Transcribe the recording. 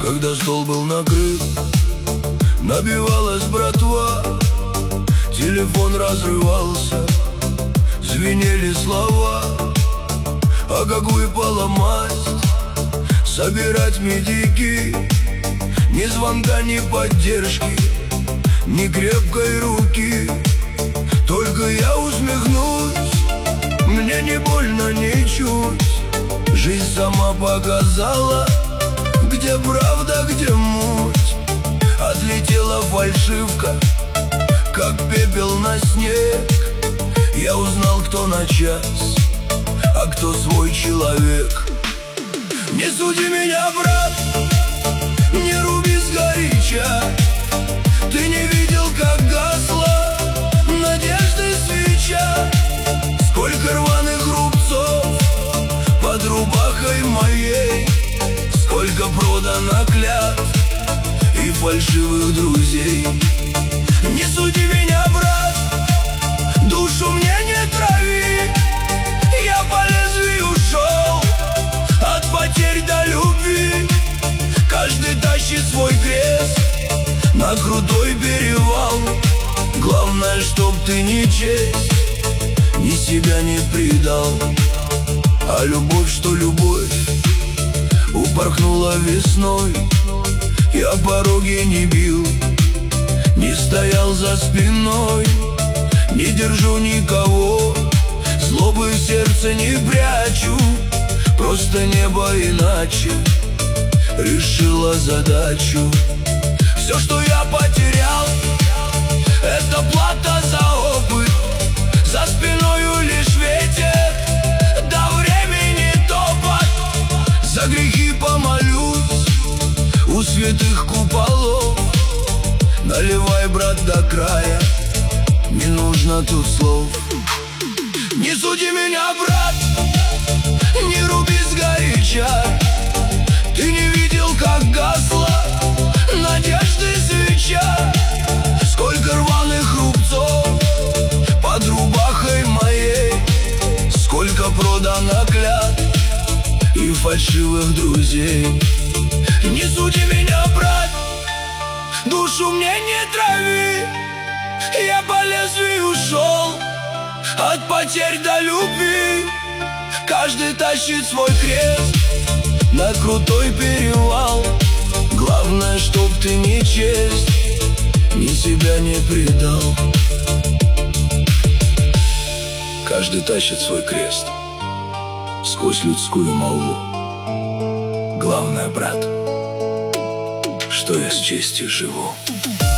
Когда стол был накрыт, набивалась братва, телефон разрывался, звенели слова. А как выпала масть, собирать медики, ни звонка, ни поддержки, ни крепкой руки. Только я усмехнусь, мне не больно ничуть. Жизнь сама показала, где правда, где муть. Отлетела фальшивка, как пепел на снег. Я узнал, кто на час, а кто свой человек. Не суди меня, брат, не руби сгоряча. Ты не видел, как гасла надежды свеча. Сколько рваных рубцов под рубахой моей, сколько продано клятв и фальшивых друзей. Не суди меня, брат, душу мне не трави. Я по лезвию шел, от потерь до любви. Каждый тащит свой крест на крутой перевал. Главное, чтоб ты ни честь, ни себя не предал. А любовь, что любовь, упорхнула весной. Я пороги не бил, не стоял за спиной, не держу никого, злобы в сердце не прячу. Просто небо иначе решило задачу. Все, что я потерял, это плата за опыт. За спиною лишь ветер, до времени топот. За грехи помолюсь у святых куполов. Наливай, брат, до края, не нужно тут слов. Не суди меня, брат, не руби сгоряча. Ты не видел, как гасла надежды свеча. Сколько рваных рубцов под рубахой моей, сколько продано клятв и фальшивых друзей. Не суди меня, брат, душу мне не трави. Я по лезвию шел, от потерь до любви. Каждый тащит свой крест на крутой перевал. Главное, чтоб ты ни честь, ни себя не предал. Каждый тащит свой крест сквозь людскую молву. Главное, брат, что я с честью живу.